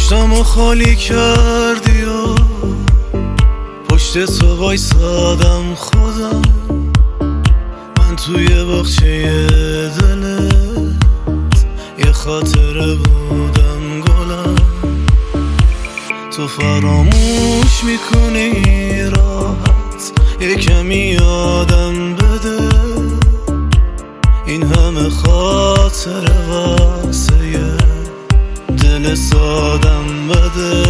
پشتمو خالی کردی و پشت تو وایسادم خودم، من توی باغچه دلت یه خاطره بودم گلم. تو فراموش میکنی راحت، یه کمی یادم بده این همه خاطره واسه یه دل سادم بده.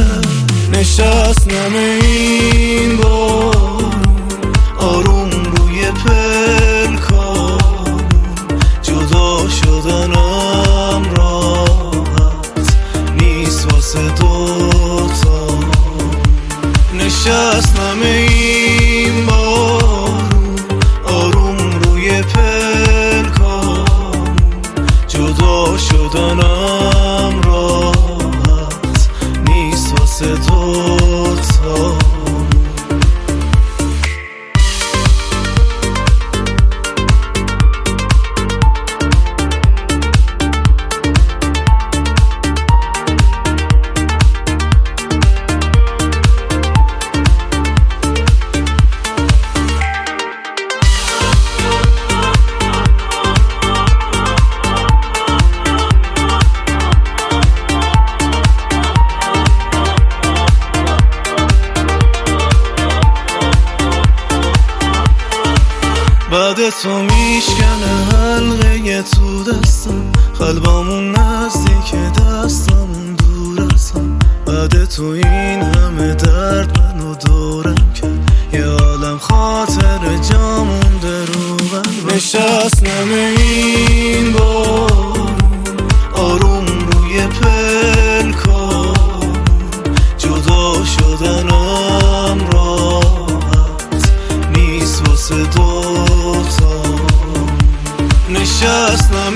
نشستم این بارون آروم روی پلکان، جدا شدنم راحت نیست واسه دوتا. نشستم این بارون آروم روی پلکان، جدا شدنم راحت نیست واسه دوتا. بعد تو میشکنه حلقه تو دستم، قلبمون نزدیک دستمون دور ازم. بعد تو این همه درد منو دورم کرد، یه عالم خاطر جا مونده رو قلبم. نشستم این بارون آروم روی پلکان، جدا شدنم راحت نیست واسه دوتا. نشستم